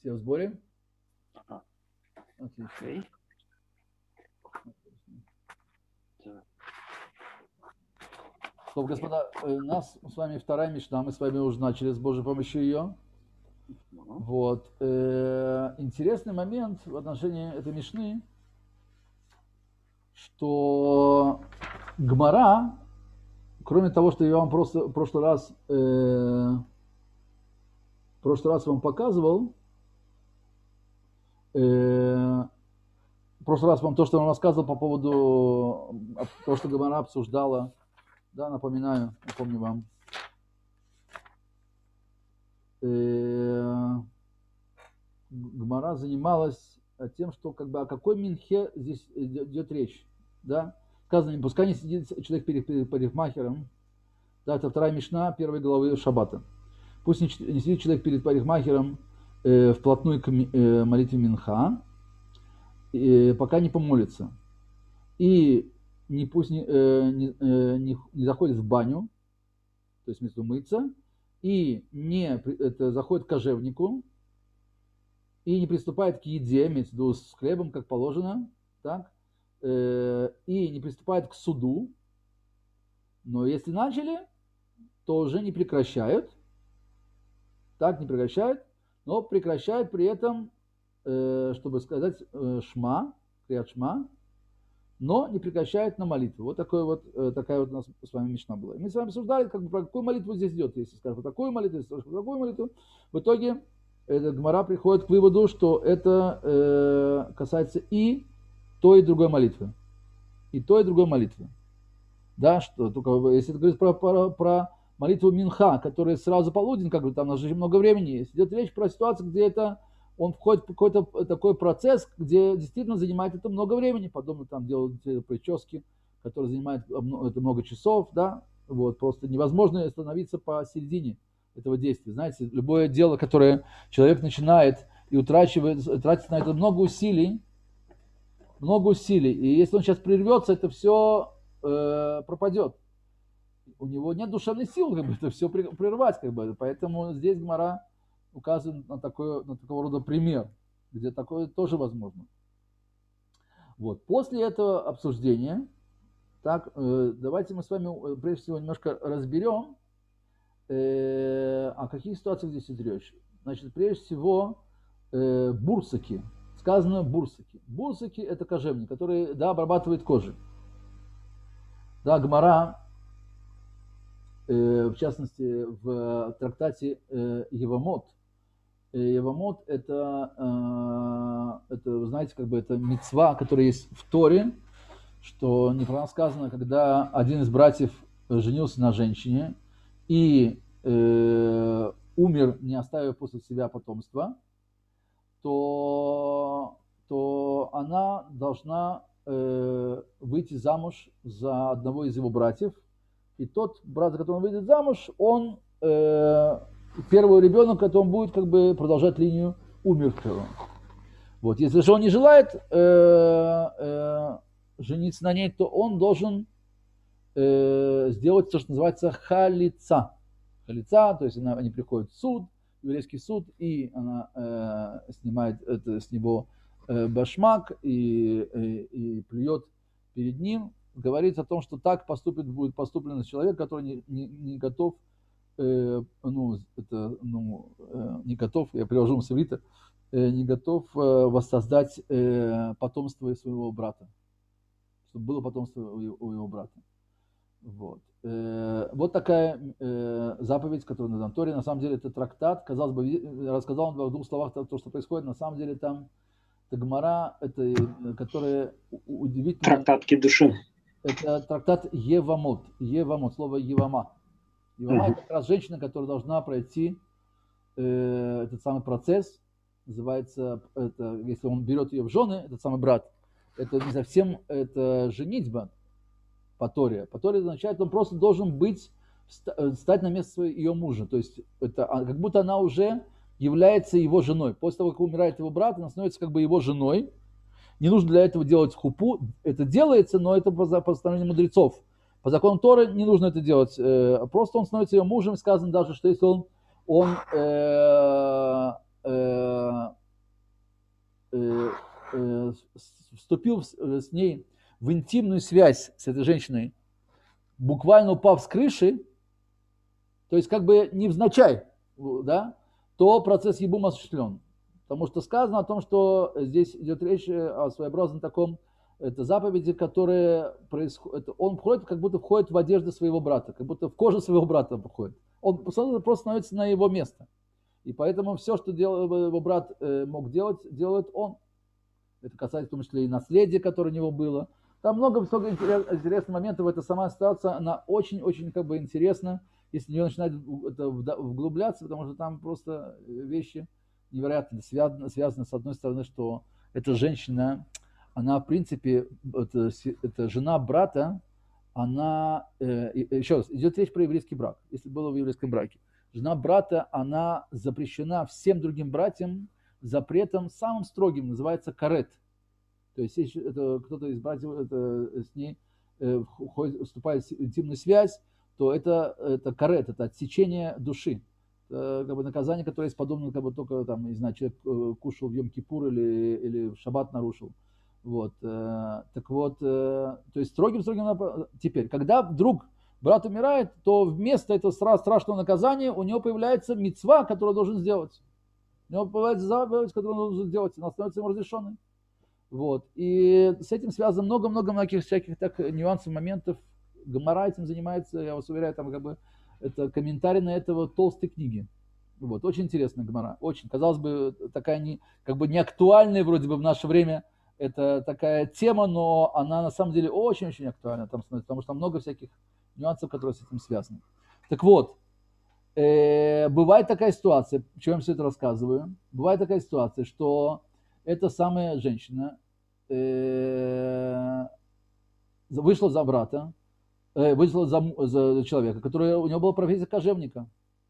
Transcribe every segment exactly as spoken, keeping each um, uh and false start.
Все в сборе? Ага. Отлично. Окей. Так. То, господа, у нас с вами вторая мишна, мы с вами уже начали с Божьей помощью ее. Ну, Вот. Э, Интересный момент в отношении этой мишны, что Гмара, кроме того, что я вам просто в прошлый раз, э, в прошлый раз вам показывал, э, в прошлый раз вам то, что я вам рассказывал по поводу того, что Гмара обсуждала, да, напоминаю, напомню вам. Э, Гмара занималась тем, что как бы о какой минхе здесь идет речь, да? Сказано, пускай не сидит человек перед, перед парикмахером, да, это вторая мишна первой главы Шаббата. Пусть не, не сидит человек перед парикмахером э, вплотную к э, молитве минха, э, пока не помолится. И не, пусть не, э, не, э, не, не заходит в баню, то есть вместо умыться, и не это, заходит к кожевнику, и не приступает к еде, имеется в виду с хлебом, как положено, так, э, и не приступает к суду, но если начали, то уже не прекращают, так, не прекращают, но прекращают при этом, э, чтобы сказать э, шма, криат шма, но не прекращают на молитву. Вот, такой вот э, такая вот у нас с вами мишна была. И мы с вами обсуждали, как бы, про какую молитву здесь идет, если скажем про такую молитву, если скажем про такую молитву. В итоге эта Гмара приходит к выводу, что это э, касается и той, и другой молитвы. И той, и другой молитвы. Да, что только если это говорит про, про, про молитву Минха, которая сразу полудень, как бы там у нас же много времени есть, идет речь про ситуацию, где это он входит в какой-то такой процесс, где действительно занимает это много времени, подобно там делают прически, которые занимают это много часов, да, вот, просто невозможно остановиться посередине этого действия. Знаете, любое дело, которое человек начинает и утрачивает, тратит на это много усилий, много усилий, и если он сейчас прервется, это все э, пропадет. У него нет душевной силы, как бы, это все прервать, как бы, поэтому здесь Гмара указывает на, такой, на такого рода пример, где такое тоже возможно. Вот. После этого обсуждения, так, э, давайте мы с вами прежде всего немножко разберем, э, о каких ситуациях здесь идет речь. Значит, прежде всего, э, бурсаки. Сказано бурсаки. Бурсаки – это кожевник, который, да, обрабатывает кожу. Да, Гмара, э, в частности, в трактате э, Евамот, Евамот это, это, вы знаете, как бы это мицва, которая есть в Торе, что неправильно сказано, когда один из братьев женился на женщине и э, умер, не оставив после себя потомства, то, то она должна э, выйти замуж за одного из его братьев, и тот брат, за которого он выйдет замуж, он э, первый ребенок, который он будет как бы продолжать линию умершего. Вот. Если же он не желает э, э, жениться на ней, то он должен э, сделать то, что называется халица. Халица, то есть она, они приходят в суд, еврейский суд, и она э, снимает это, с него э, башмак и, и, и плюет перед ним. Говорит о том, что так поступит, будет поступлено человек, который не, не, не готов Э, ну, это, ну, э, не готов, я перевожу с иврита, э, не готов э, воссоздать э, потомство своего брата, чтобы было потомство у, у его брата. Вот, э, вот такая э, заповедь, которая на Торе, на самом деле это трактат, казалось бы, рассказал он в двух словах то, что происходит, на самом деле там это Гмара, это, которая удивительно... Трактат Кидушин. Это трактат Евамот, Евамот, слово Евама. Евама uh-huh. это как раз женщина, которая должна пройти э, этот самый процесс, называется, это, если он берет ее в жены, этот самый брат, это не совсем это женитьба по Торе. По Торе означает, он просто должен быть, стать на место ее мужа. То есть это как будто она уже является его женой. После того, как умирает его брат, она становится как бы его женой. Не нужно для этого делать хупу. Это делается, но это по постановлению мудрецов. По закону Торы не нужно это делать. Просто он становится ее мужем. Сказано даже, что если он, он э, э, э, э, вступил с, с ней в интимную связь с этой женщиной, буквально упав с крыши, то есть как бы невзначай, да, то процесс ебум осуществлен. Потому что сказано о том, что здесь идет речь о своеобразном таком, это заповеди, которые происходят, он входит, как будто входит в одежду своего брата, как будто в кожу своего брата входит. Он просто становится на его место. И поэтому все, что делал, его брат мог делать, делает он. Это касается в том числе и наследия, которое у него было. Там много, много интересных моментов. Эта сама ситуация, она очень-очень как бы интересна, если в нее начинать это вглубляться, потому что там просто вещи невероятно связаны, связаны с одной стороны, что эта женщина, она в принципе, это, это жена брата, она, э, еще раз, идет речь про еврейский брак, если было в еврейском браке. Жена брата, она запрещена всем другим братьям запретом самым строгим, называется карет. То есть, если это, кто-то из братьев это, с ней э, входит, вступает в интимную связь, то это, это карет, это отсечение души. Это, как бы, наказание, которое есть подобно, как бы только там, не знаю, человек э, кушал в Йом-Кипур или, или в шаббат нарушил. Вот, э, так вот, э, то есть строгим-строгим. Теперь, когда вдруг брат умирает, то вместо этого страшного наказания у него появляется мицва, которую он должен сделать. У него появляется заповедь, которую он должен сделать, она становится ему разрешенной. Вот. И с этим связано много-много многих всяких так нюансов, моментов. Гемара этим занимается, я вас уверяю, там как бы это комментарий на этого толстой книги. Вот. Очень интересная гемара. Очень. Казалось бы, такая не, как бы не актуальная вроде бы в наше время. Это такая тема, но она на самом деле очень-очень актуальна, там, потому что там много всяких нюансов, которые с этим связаны. Так вот, э, бывает такая ситуация, почему я все это рассказываю, бывает такая ситуация, что эта самая женщина э, вышла за брата, э, вышла за, за человека, который у него была профессия кожевника.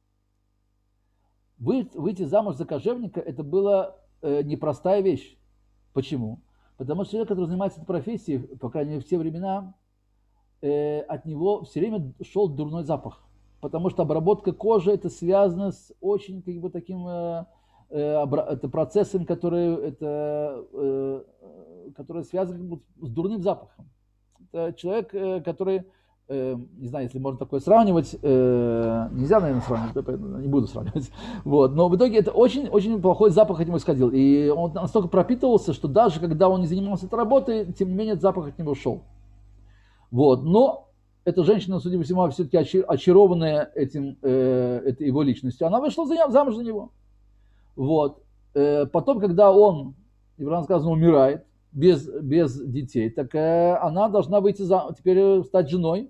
Вы, выйти замуж за кожевника, это была э, непростая вещь. Почему? Потому что человек, который занимается этой профессией, по крайней мере в те времена, э, от него все время шел дурной запах. Потому что обработка кожи это связано с очень как бы, таким э, э, это процессом, который, это, э, который связан как бы, с дурным запахом. Это человек, э, который, э, не знаю, если можно такое сравнивать, э, нельзя, наверное, сравнивать, не буду сравнивать. Вот. Но в итоге это очень-очень плохой запах от него исходил. И он настолько пропитывался, что даже когда он не занимался этой работой, тем не менее этот запах от него шел. Вот. Но эта женщина, судя по всему, все-таки очарованная этим, э, этой его личностью, она вышла за, замуж за него. Вот. Э, потом, когда он, Ибран сказано, умирает без, без детей, так э, она должна выйти за, теперь стать женой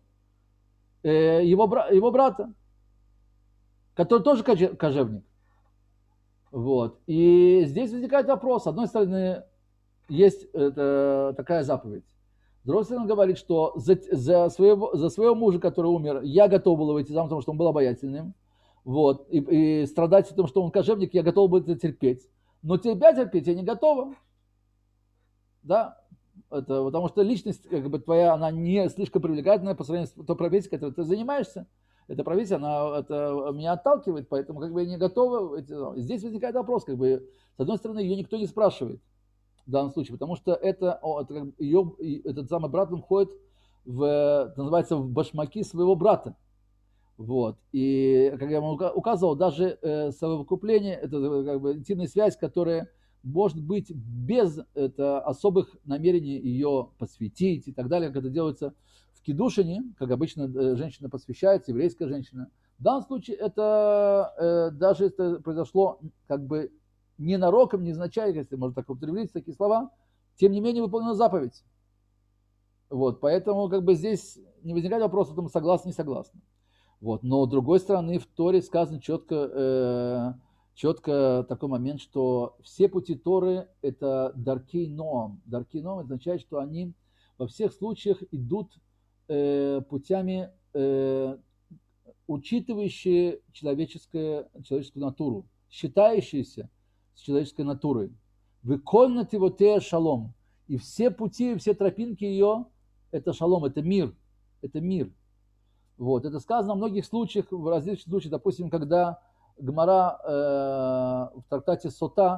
э, его, его брата, который тоже кожевник. Вот. И здесь возникает вопрос. С одной стороны, есть это, такая заповедь. С другой стороны, говорит, что за, за, своего, за своего мужа, который умер, я готов был выйти замуж, потому что он был обаятельным. Вот, и, и страдать в том, что он кожевник, я готов был это терпеть. Но тебя терпеть я не готова. Да? Это, потому что личность как бы, твоя, она не слишком привлекательная по сравнению с той профессией, которой ты занимаешься. Эта профессия, она это, меня отталкивает, поэтому как бы я не готова. Здесь возникает вопрос, как бы, с одной стороны, ее никто не спрашивает. В данном случае, потому что это, о, это как, ее, этот самый брат, он входит в, это называется, в башмаки своего брата. Вот. И, как я вам указывал, даже э, совокупление, это как бы интимная связь, которая может быть без это, особых намерений ее посвятить и так далее, как это делается в кидушине, как обычно э, женщина посвящается, еврейская женщина. В данном случае это э, даже это произошло как бы ненароком, невзначай, если можно так употребить такие слова, тем не менее выполнена заповедь. Вот, поэтому как бы здесь не возникает вопроса о том, согласны, не согласны. Вот, но с другой стороны в Торе сказано четко, э, четко такой момент, что все пути Торы это даркей ноам. Даркей ноам означает, что они во всех случаях идут э, путями, э, учитывающие человеческое, человеческую натуру, считающиеся с человеческой натурой. Выконнат его те шалом. И все пути, все тропинки ее, это шалом, это мир. Это мир. Вот. Это сказано в многих случаях, в различных случаях, допустим, когда Гмара э, в трактате Сота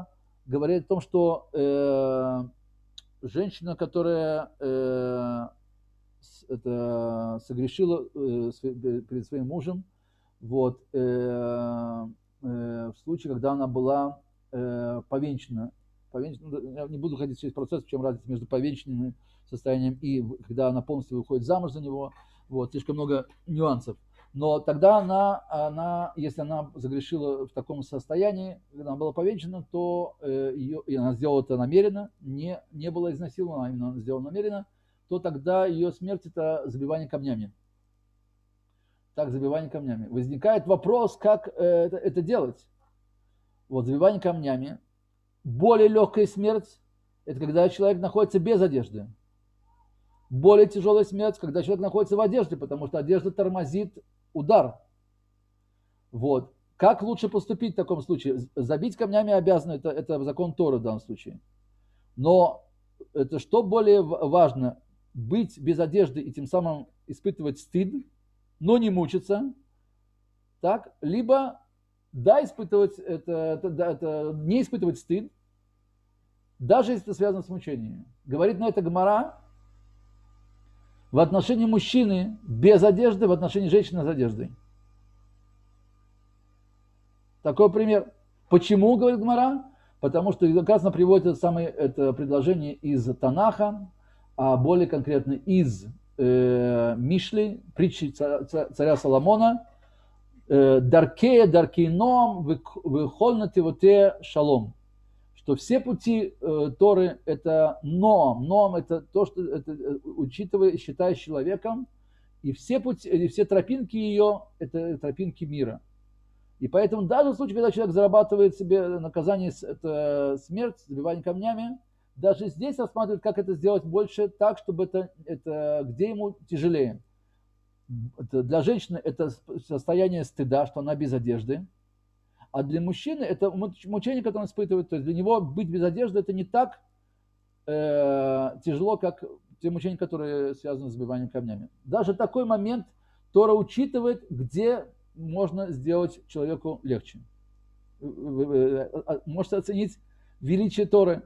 говорит о том, что э, женщина, которая э, с, это, согрешила э, св- перед своим мужем, вот, э, э, в случае, когда она была э, повенчана, повенчана, я не буду ходить через процесс, в чем разница между повенчанным состоянием и когда она полностью выходит замуж за него, вот, слишком много нюансов. Но тогда она, она, если она загрешила в таком состоянии, когда она была повенчана, то э, ее, и она сделала это намеренно, не, не была изнасилована, а именно она сделала намеренно, то тогда ее смерть – это забивание камнями. Так, забивание камнями. Возникает вопрос, как э, это, это делать. Вот, забивание камнями. Более легкая смерть – это когда человек находится без одежды. Более тяжелая смерть, когда человек находится в одежде, потому что одежда тормозит удар. Вот. Как лучше поступить в таком случае? Забить камнями обязаны, это, это закон Торы в данном случае. Но это что более важно? Быть без одежды и тем самым испытывать стыд, но не мучиться, так? Либо да, испытывать это, это, да, это, не испытывать стыд, даже если это связано с мучением. Говорит на это Гемара в отношении мужчины без одежды, в отношении женщины с одеждой. Такой пример. Почему, говорит Гемара? Потому что как раз она приводит это самое это предложение из Танаха, а более конкретно из э, Мишли, притчи царя Соломона, э, «Даркея даркейном выхольна тивоте шалом», что все пути э, Торы – это ном, ном – это то, что это, учитывая, считая человеком, и все, пути, и все тропинки ее – это тропинки мира. И поэтому даже в случае, когда человек зарабатывает себе наказание, это смерть, забивание камнями, даже здесь рассматривают, как это сделать больше так, чтобы это, это где ему тяжелее. Это для женщины это состояние стыда, что она без одежды, а для мужчины это мучение, которое он испытывает. То есть для него быть без одежды это не так э, тяжело, как те мучения, которые связаны с забиванием камнями. Даже такой момент Тора учитывает, где можно сделать человеку легче. Вы можете оценить величие Торы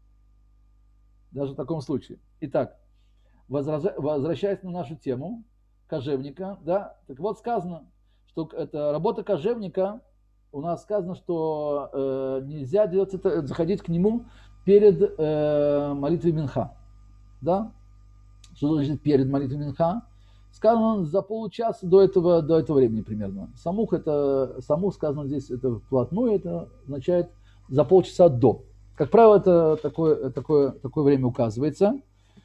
даже в таком случае. Итак, возвращаясь на нашу тему кожевника, да, так вот сказано, что это работа кожевника, у нас сказано, что э, нельзя делать это, заходить к нему перед э, молитвой Минха, да? Что значит перед молитвой Минха? Сказано за получаса до этого, до этого времени примерно. Самух, это, самух сказано здесь, это вплотную, это означает за полчаса до. Как правило, это такое, такое, такое время указывается.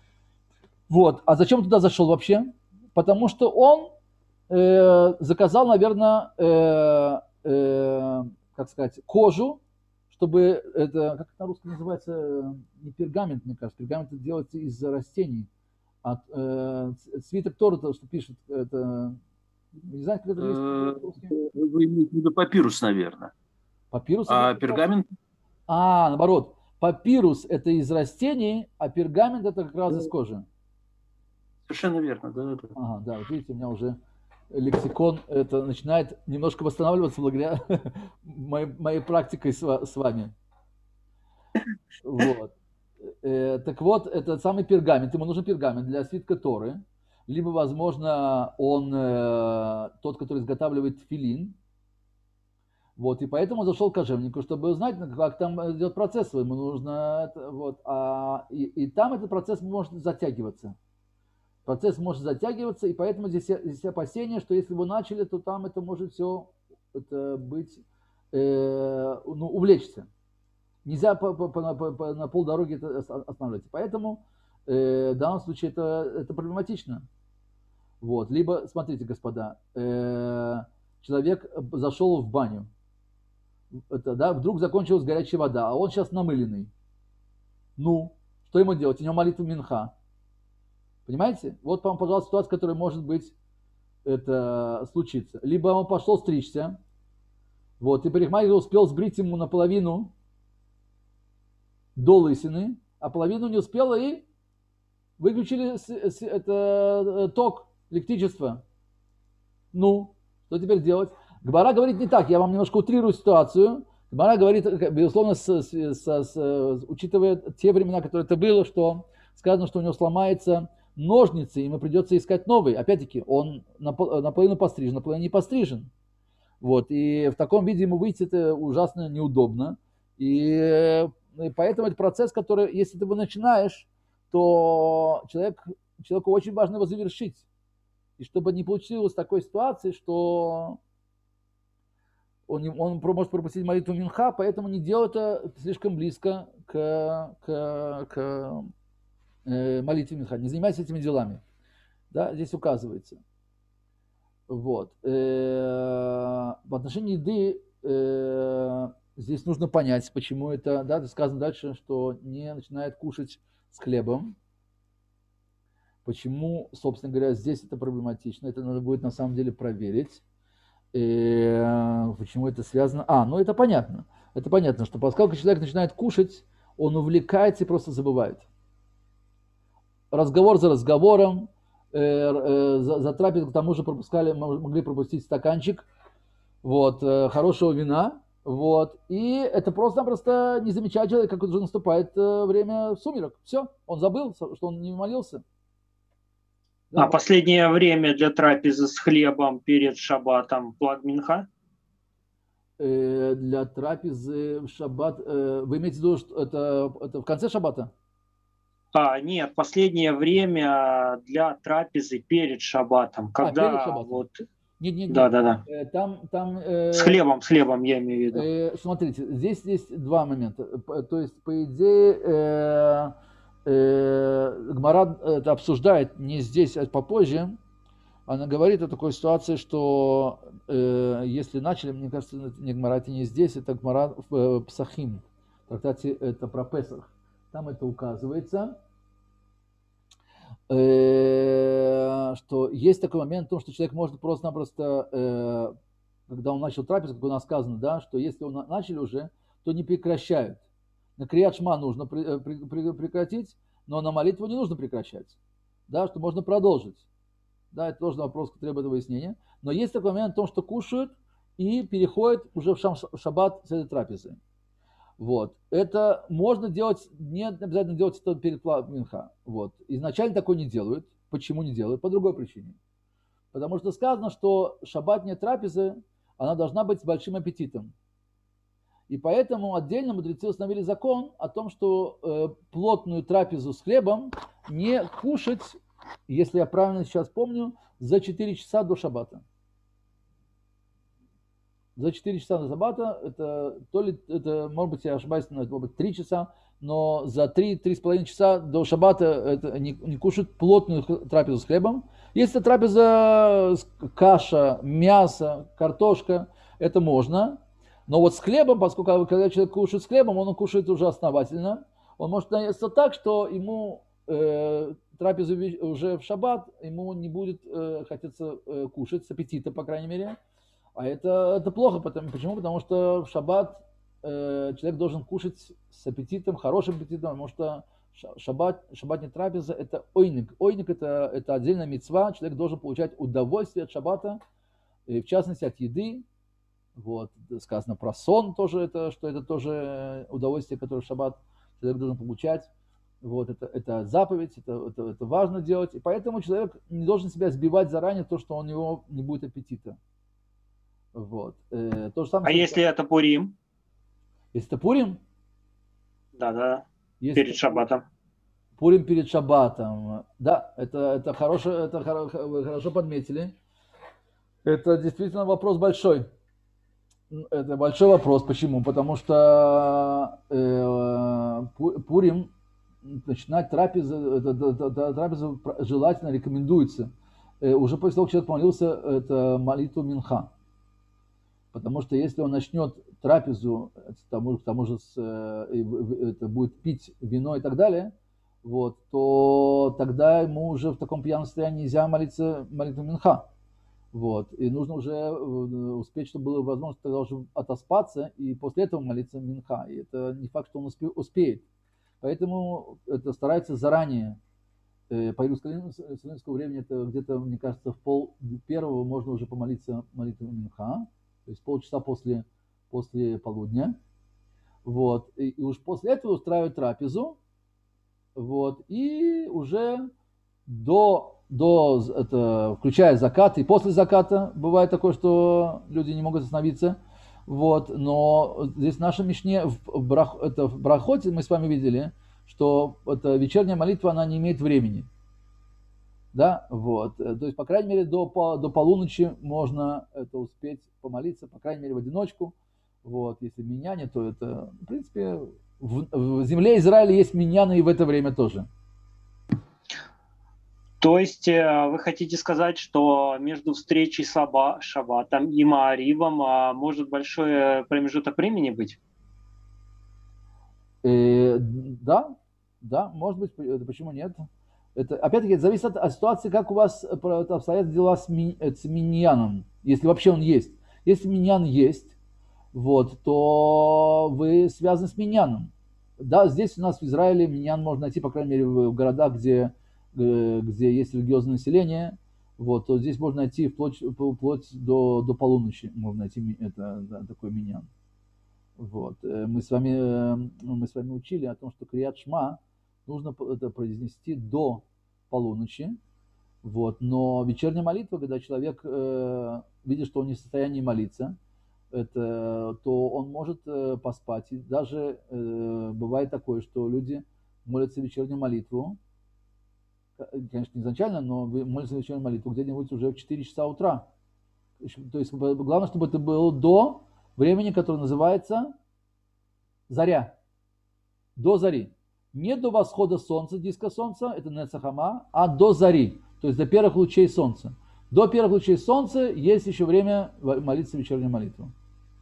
Вот. А зачем туда зашел вообще? Потому что он э, заказал, наверное, э, э, как сказать, кожу, чтобы это, как это на русском называется, не пергамент, мне кажется, пергамент это делается из растений. А э, свиток Торы, что пишет, это, не знаю, как это есть. Вы имеете в виду папирус, наверное. Папирус? А пергамент? А, наоборот. Папирус это из растений, а пергамент это как раз из кожи. Совершенно верно, да, да. Ага, да, вот видите, у меня уже лексикон это начинает немножко восстанавливаться благодаря моей, моей практикой с, с вами. Вот. Э, так вот, это самый пергамент, ему нужен пергамент для свитка Торы, либо, возможно, он э, тот, который изготавливает тфилин. Вот, и поэтому зашел к кожевнику, чтобы узнать, как там идет процесс, ему нужно, вот, а, и, и там этот процесс может затягиваться. Процесс может затягиваться, и поэтому здесь, здесь опасение, что если вы начали, то там это может все это быть, э, ну, увлечься. Нельзя по, по, по, по, на полдороги это останавливать. Поэтому э, в данном случае это, это проблематично. Вот. Либо, смотрите, господа, э, человек зашел в баню, это, да, вдруг закончилась горячая вода, а он сейчас намыленный. Ну, что ему делать? У него молитва Минха. Понимаете? Вот вам, пожалуйста, ситуация, которая может быть это случится. Либо он пошел стричься, вот, и парикмахер успел сбрить ему наполовину до лысины, а половину не успела, и выключили это, ток, электричество. Ну, что теперь делать? Гмара говорит не так, я вам немножко утрирую ситуацию. Гемара говорит, безусловно, с, с, с, с, учитывая те времена, которые это было, что сказано, что у него сломается ножницы, ему придется искать новые. Опять-таки, он наполовину пострижен, наполовину не пострижен. Вот, и в таком виде ему выйти это ужасно неудобно. И, и поэтому это процесс, который, если ты его начинаешь, то человек, человеку очень важно его завершить. И чтобы не получилось такой ситуации, что он, он может пропустить молитву Минха, поэтому не делай это слишком близко к, к, к э, молитве Минха. Не занимайся этими делами. Да, здесь указывается. Вот. Э, в отношении еды э, здесь нужно понять, почему это, да, сказано дальше, что не начинает кушать с хлебом. Почему, собственно говоря, здесь это проблематично. Это надо будет на самом деле проверить. И почему это связано? А, ну это понятно. Это понятно, что поскольку человек начинает кушать, он увлекается и просто забывает. Разговор за разговором, э, э, за, за трапезу к тому же пропускали, могли пропустить стаканчик вот, э, хорошего вина. Вот, и это просто-напросто не замечает человек, как уже наступает э, время сумерек. Все, он забыл, что он не молился. Да. А последнее время для трапезы с хлебом перед шаббатом плаг минха? Э, для трапезы в шаббат, э, вы имеете в виду, что это, это в конце шаббата? А, нет, последнее время для трапезы перед шаббатом. Когда а, перед шаббатом. Вот... Нет, нет, да, нет. Да, да. Э, там, там, э... С хлебом, с хлебом я имею в виду. Э, смотрите, здесь есть два момента. То есть, по идее, э, э, Гмара это обсуждает не здесь, а попозже. Она говорит о такой ситуации, что э, если начали, мне кажется, не Гмара, это не здесь, это Гмара в э, Псахим. В трактате это про Песах. Там это указывается, э, что есть такой момент в том, что человек может просто-напросто, э, когда он начал трапезу, как у нас сказано, да, что если он начали уже, то не прекращают. На Крият Шма нужно при, при, при, прекратить, но на молитву не нужно прекращать. Да, что можно продолжить. Да, это тоже вопрос, который требует выяснения. Но есть такой момент в том, что кушают и переходят уже в шаббат с этой трапезы. Вот. Это можно делать, не обязательно делать это перед Минха. Вот. Изначально такое не делают. Почему не делают? По другой причине. Потому что сказано, что шаббатная трапеза, она должна быть с большим аппетитом. И поэтому отдельно мудрецы установили закон о том, что э, плотную трапезу с хлебом не кушать, если я правильно сейчас помню, за четыре часа до шаббата. За четыре часа до шаббата, это то ли, это, может быть, я ошибаюсь, но это может быть три часа, но за три-три с половиной часа до шаббата это не, не кушают плотную трапезу с хлебом. Если трапеза каша, мясо, картошка, это можно. Но вот с хлебом, поскольку когда человек кушает с хлебом, он кушает уже основательно. Он может наесться так, что ему э, трапезу уже в шаббат, ему не будет э, хотеться э, кушать с аппетита, по крайней мере. А это, это плохо. Потому, почему? Потому что в шаббат э, человек должен кушать с аппетитом, хорошим аппетитом, потому что шаббат, шаббатная трапеза – это ойник. Ойник – это, это отдельная мицва. Человек должен получать удовольствие от шаббата, и в частности от еды. Вот. Сказано про сон тоже, это, что это тоже удовольствие, которое в шаббат человек должен получать. Вот. Это, это заповедь, это, это, это важно делать. И поэтому человек не должен себя сбивать заранее, то, что у него не будет аппетита. Вот. Э, то же самое, а если это Пурим? Если это Пурим? Да-да, перед шаббатом. Пурим перед шаббатом. Да, это, это, хорошо, это вы хорошо подметили. Это действительно вопрос большой. Это большой вопрос. Почему? Потому что э, Пурим, начинать трапезу, это, это, это, трапезу желательно рекомендуется. Э, уже после того, как человек молился, это молитву Минха. Потому что если он начнет трапезу, к тому, к тому же с, это будет пить вино и так далее, вот, то тогда ему уже в таком пьяном состоянии нельзя молиться молитву Минха. Вот, и нужно уже успеть, чтобы было возможность тогда уже отоспаться и после этого молиться Минха. И это не факт, что он успеет. Поэтому это старается заранее. По иерусалимскому времени это где-то, мне кажется, в пол первого можно уже помолиться молитву Минха. То есть полчаса после, после полудня. Вот, и, и уж после этого устраивать трапезу, вот, и уже до, до это, включая закат и после заката, бывает такое, что люди не могут остановиться, вот, но здесь в нашей Мишне, в, брах, это, в Брахоте мы с вами видели, что это вечерняя молитва, она не имеет времени, да, вот, то есть, по крайней мере, до, до полуночи можно это успеть помолиться, по крайней мере, в одиночку, вот, если миньяне, то это, в принципе, в, в земле Израиля есть миньяны и в это время тоже. То есть вы хотите сказать, что между встречей с Шаббатом и Мааривом может большой промежуток времени быть? Э, да, да, может быть, почему нет? Это, опять-таки, это зависит от, от ситуации, как у вас обстоят дела с, ми, с миньяном, если вообще он есть. Если миньян есть, вот, то вы связаны с миньяном. Да, здесь у нас в Израиле миньян можно найти, по крайней мере, в городах, где, где есть религиозное население, вот, то здесь можно найти вплоть, вплоть до, до полуночи, можно найти это, да, такой миньян. Вот. Мы, с вами, мы с вами учили о том, что Крият Шма нужно это произнести до полуночи, вот. Но вечерняя молитва, когда человек э, видит, что он не в состоянии молиться, это, то он может э, поспать. И даже э, бывает такое, что люди молятся вечернюю молитву, конечно, не изначально, но молятся вечернюю молитву где-нибудь уже в четыре часа утра. То есть главное, чтобы это было до времени, которое называется заря. До зари. Не до восхода солнца, диска солнца, это Нецахама, а до зари, то есть до первых лучей солнца. До первых лучей солнца есть еще время молиться вечернюю молитву.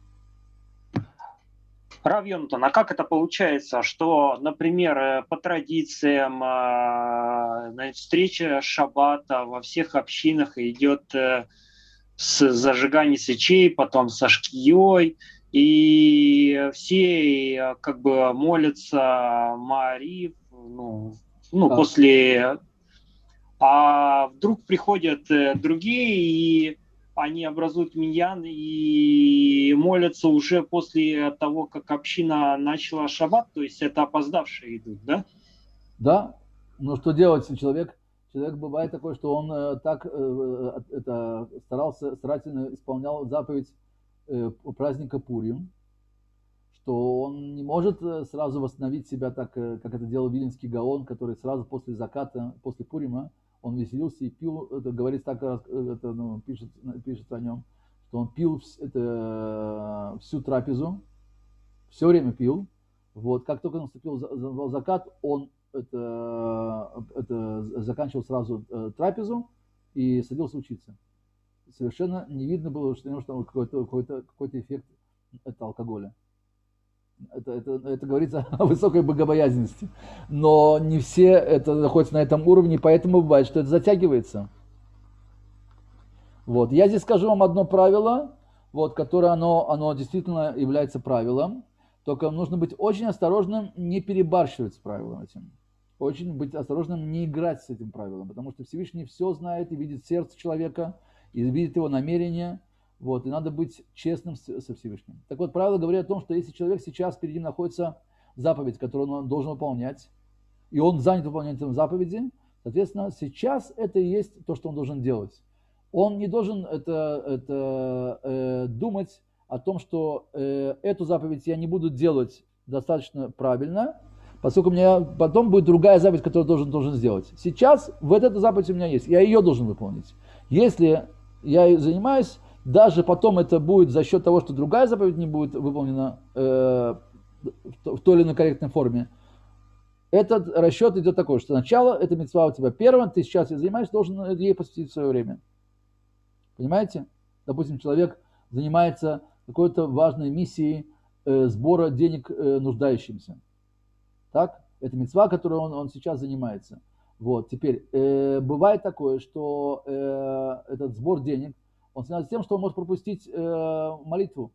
Рав Йонатан, а как это получается, что, например, по традициям встреча шаббата во всех общинах идет с зажигания свечей, потом со шкией, и все как бы молятся Маарив, ну, ну да. после... А вдруг приходят другие, и они образуют миньян и молятся уже после того, как община начала шаббат, то есть это опоздавшие идут, да? Да, но что делать, если человек, человек бывает такой, что он э, так э, это, старался, старательно исполнял заповедь э, праздника Пурим, что он не может сразу восстановить себя так, как это делал Виленский Гаон, который сразу после заката, после Пурима, он веселился и пил, это говорится так, это, ну, пишет, пишет о нем, что он пил это, всю трапезу, все время пил. Вот, как только наступил закат, он это, это, заканчивал сразу трапезу и садился учиться. Совершенно не видно было, что, что какой-то, какой-то, какой-то эффект от алкоголя. Это, это, это говорится о высокой богобоязненности. Но не все это находятся на этом уровне, поэтому бывает, что это затягивается. Вот. Я здесь скажу вам одно правило, вот, которое оно, оно действительно является правилом. Только нужно быть очень осторожным, не перебарщивать с правилом этим. Очень быть осторожным, не играть с этим правилом. Потому что Всевышний все знает и видит сердце человека, и видит его намерения. Вот, и надо быть честным со Всевышним. Так вот, правила говорят о том, что если человек сейчас перед ним находится заповедь, которую он должен выполнять, и он занят выполнением заповеди, соответственно, сейчас это и есть то, что он должен делать. Он не должен это, это, э, думать о том, что э, эту заповедь я не буду делать достаточно правильно, поскольку у меня потом будет другая заповедь, которую я должен, должен сделать. Сейчас вот эта заповедь у меня есть, я ее должен выполнить. Если я ее занимаюсь, даже потом это будет за счет того, что другая заповедь не будет выполнена э, в той или иной корректной форме. Этот расчет идет такой, что сначала эта мицва у тебя первая, ты сейчас ей занимаешься, должен ей посвятить свое время. Понимаете? Допустим, человек занимается какой-то важной миссией э, сбора денег э, нуждающимся. Так? Это мицва, которой он, он сейчас занимается. Вот. Теперь, э, бывает такое, что э, этот сбор денег, он связан с тем, что он может пропустить э, молитву.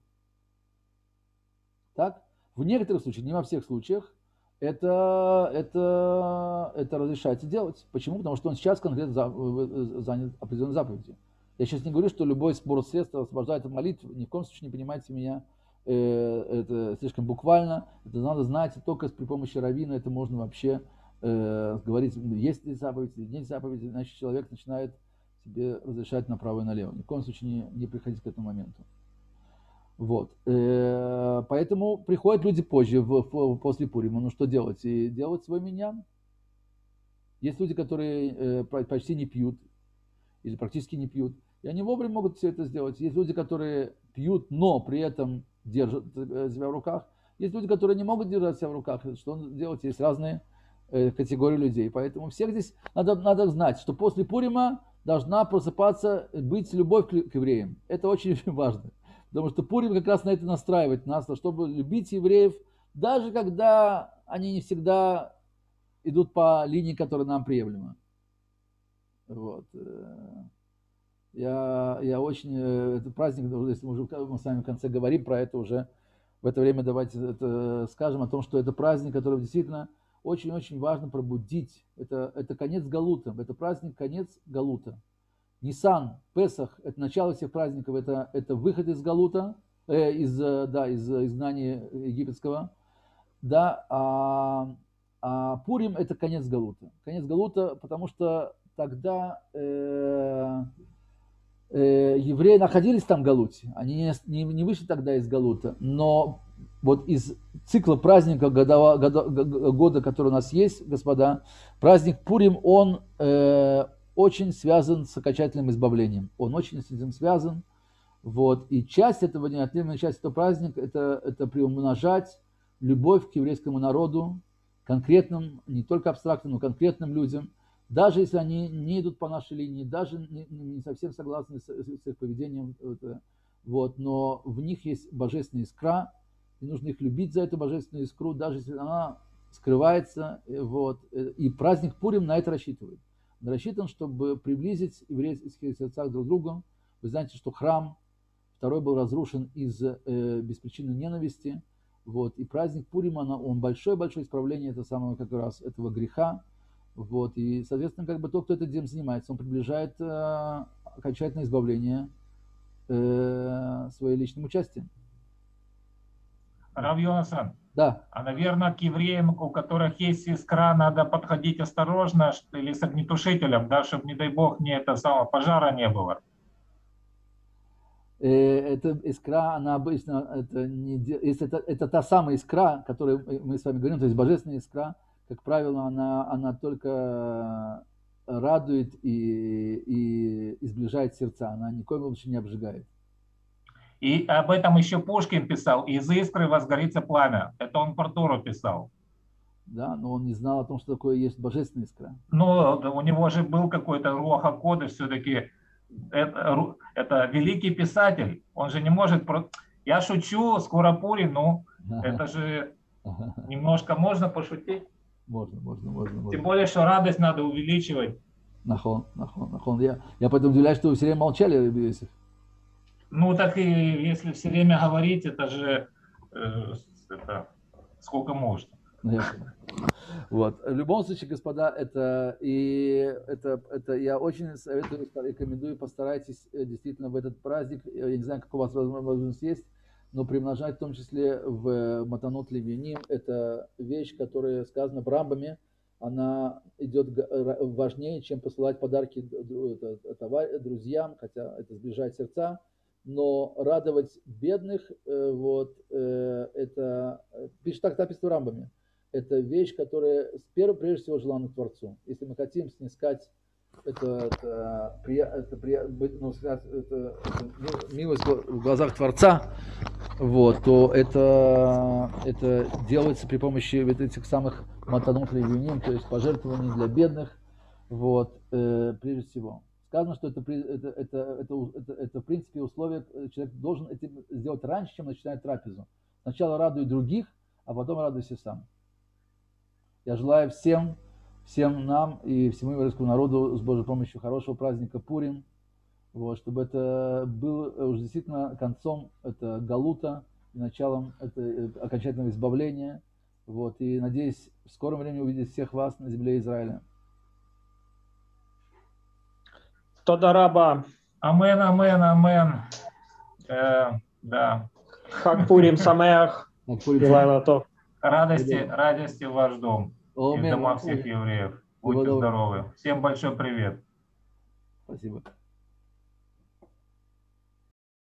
Так? В некоторых случаях, не во всех случаях, это, это, это разрешается делать. Почему? Потому что он сейчас конкретно за, занят определенной заповедью. Я сейчас не говорю, что любой сбор средств освобождает от молитвы. Ни в коем случае не понимайте меня это слишком буквально, это надо знать, только при помощи раввина это можно вообще э, говорить, есть ли заповедь, или нет заповеди, иначе человек начинает себе разрешать направо и налево. Ни в коем случае не, не приходить к этому моменту. Вот. Э, поэтому приходят люди позже, в, в, после Пурима. Ну что делать? И делать свой миньян. Есть люди, которые э, почти не пьют, или практически не пьют. И они вовремя могут все это сделать. Есть люди, которые пьют, но при этом держат себя в руках. Есть люди, которые не могут держать себя в руках. Что делать? Есть разные э, категории людей. Поэтому всех здесь надо, надо знать, что после Пурима должна просыпаться, быть любовь к, к евреям. Это очень важно. Потому что Пурим как раз на это настраивает нас, чтобы любить евреев, даже когда они не всегда идут по линии, которая нам приемлема. Вот. Я, я очень... Этот праздник, если мы уже мы с вами в конце говорим про это уже, в это время давайте это скажем о том, что это праздник, который действительно очень-очень важно пробудить. Это, это конец Галута. Это праздник конец Галута. Нисан, Песах, это начало всех праздников, это, это выход из Галута, э, из, да, из изгнания египетского. Да, а, а Пурим это конец Галута. Конец Галута, потому что тогда э, э, евреи находились там в Галуте. Они не, не, не вышли тогда из Галута. Но вот из цикла праздника года, года, года, который у нас есть, господа, праздник Пурим, он... Э, очень связан с окончательным избавлением. Он очень с этим связан. Вот. И часть этого, неотъемлемая часть этого праздника, это, это приумножать любовь к еврейскому народу, конкретным, не только абстрактным, но конкретным людям, даже если они не идут по нашей линии, даже не, не совсем согласны с, с их поведением. Вот. Но в них есть божественная искра, и нужно их любить за эту божественную искру, даже если она скрывается. Вот. И праздник Пурим на это рассчитывает. Рассчитан, чтобы приблизить еврейские сердца друг к другу. Вы знаете, что храм второй был разрушен из э, беспричинной ненависти. Вот. И праздник Пурима, он большое-большое исправление этого самого как раз этого греха. Вот. И, соответственно, как бы тот, кто этим занимается, он приближает э, окончательное избавление э, своим личным участием. Рав Йонасан, да. А, наверное, к евреям, у которых есть искра, надо подходить осторожно или с огнетушителем, да, чтобы, не дай бог, не это самого пожара не было. Эта искра, она обычно, это, не, если это, это та самая искра, о которой мы с вами говорим, то есть божественная искра, как правило, она, она только радует и, и сближает сердца, она ни в коем случае не обжигает. И об этом еще Пушкин писал: «Из искры возгорится пламя». Это он про Тору писал. Да, но он не знал о том, что такое есть божественная искра. Ну, у него же был какой-то руах ха-кодеш, все-таки это, это великий писатель. Он же не может... Про... Я шучу, скоро Пурим, ну, это же немножко можно пошутить. Можно, можно, можно. Тем можно. более, что радость надо увеличивать. Нахон, нахон, нахон. Я, я поэтому удивляюсь, что вы все время молчали, Иосиф. Ну, так и если все время говорить, это же э, это, сколько можно. Вот. В любом случае, господа, это и это, это я очень советую, рекомендую, постарайтесь действительно в этот праздник, я не знаю, как у вас возможность есть, но примножать в том числе в Матанот Левиним. Это вещь, которая сказана в Рамбаме, она идет важнее, чем посылать подарки друзьям, хотя это сближает сердца. Но радовать бедных, вот, это, пишет так, написано в Рамбаме, это вещь, которая прежде всего желана Творцу. Если мы хотим снискать это, это, это, ну, это, это милость в глазах Творца, вот, то это, это делается при помощи вот этих самых матанот левиним, то есть пожертвований для бедных, вот, прежде всего. Сказано, что это, это, это, это, это, это в принципе условие, человек должен это сделать раньше, чем начинает трапезу. Сначала радуй других, а потом радуйся сам. Я желаю всем, всем нам и всему еврейскому народу с Божьей помощью хорошего праздника Пурим, вот, чтобы это был уже действительно концом это галута, и началом это окончательного избавления. Вот, и надеюсь в скором времени увидеть всех вас на земле Израиля. Тода раба. Амен, амен, амен. Э, да. Хакпурим Самеах. Илайла Тов. Радости, радости в ваш дом и в Омен. дома всех евреев. Будьте Всего доброго. здоровы. Всем большой привет. Спасибо.